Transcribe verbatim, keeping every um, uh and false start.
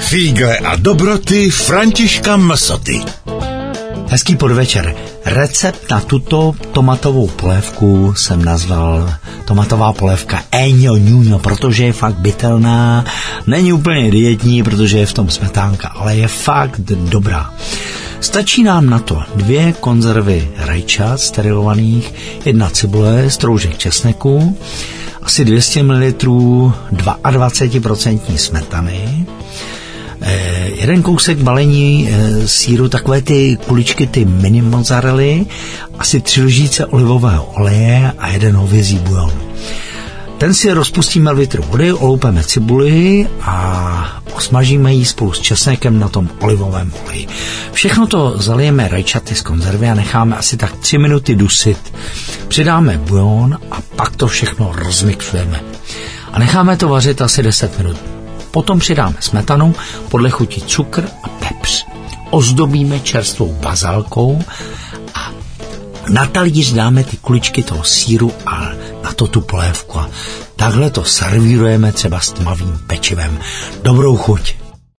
Fígle a dobroty Františka Msoty. Hezký podvečer. Recept na tuto tomatovou polévku jsem nazval tomatová polévka Eño Ñuño, protože je fakt bytelná. Není úplně dietní, protože je v tom smetánka, ale je fakt dobrá. Stačí nám na to dvě konzervy rajčat sterilovaných, jedna cibule, stroužek česneku, asi dvě stě mililitrů dvacet dva procent smetany, eh, jeden kousek balení eh, sýru, takové ty kuličky, ty mini mozzarelly, asi tři lžíce olivového oleje a jeden hovězí bujon. Ten si rozpustíme v litru vody, oloupeme cibuli a osmažíme ji spolu s česnekem na tom olivovém oleji. Všechno to zalijeme rajčaty z konzervy a necháme asi tak tři minuty dusit. Přidáme bujon a pak to všechno rozmixujeme. A necháme to vařit asi deset minut. Potom přidáme smetanu, podle chuti cukr a pepř. Ozdobíme čerstvou bazalkou a na talíř dáme ty kuličky toho sýru a na to tu polévku. A takhle to servírujeme třeba s tmavým pečivem. Dobrou chuť.